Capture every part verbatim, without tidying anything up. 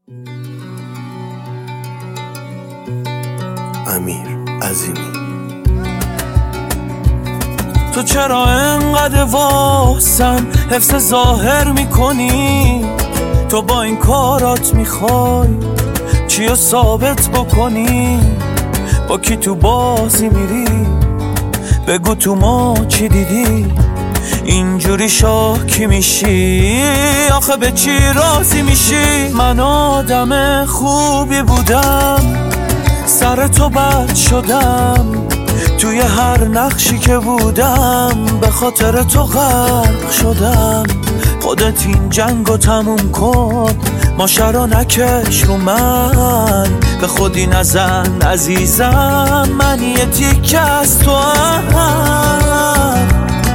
امیر عظیمی. تو چرا انقدر واسم حفظ ظاهر میکنی؟ تو با این کارات میخوای چیو ثابت بکنی؟ با کی تو بازی میری؟ بگو تو ما چی دیدی؟ اینجوری شاکی میشی؟ آخه به چی راضی میشی؟ من آدم خوبی بودم، سر تو بد شدم، توی هر نقشی که بودم به خاطر تو غرق شدم. خودت این جنگو تموم کن، ماشه رو نکش رو من، به خودی نزن عزیزم، من یه تیکه از تو هم.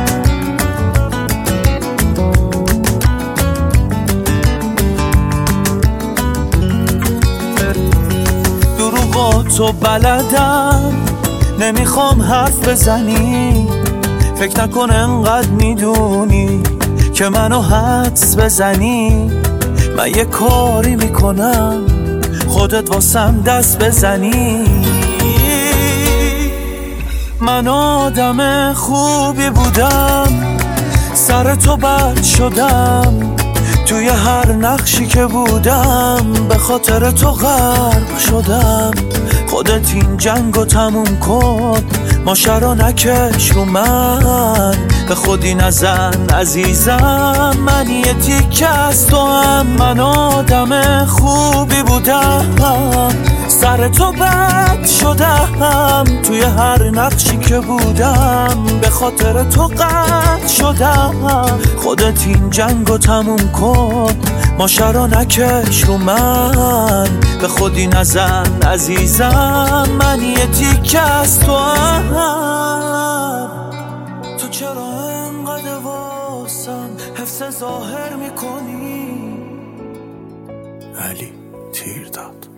دروغا تو بلدم، نمیخوام حرف بزنی، فکر نکن انقدر میدونی که منو حدس بزنی. من یه کاری میکنم خودت واسم دست بزنی. من آدم خوبی بودم، سر تو بد شدم، توی هر نقشی که بودم به خاطر تو غرق شدم. خودت این جنگو تموم کن، ماشه رو نکش رو من، به خودی نزن عزیزم، من یه تیکه از تو هم. من آدم خوبی بودم، سر تو بد شدم، توی هر نقشی که بودم به خاطر تو قطع شدم. خودت این جنگو تموم کن، ماشه رو نکش رو من، به خودی نزن عزیزم، من یه تیکه از تو هم. تو چرا انقدر واسم حفظ ظاهر میکنی؟ علی تیر داد.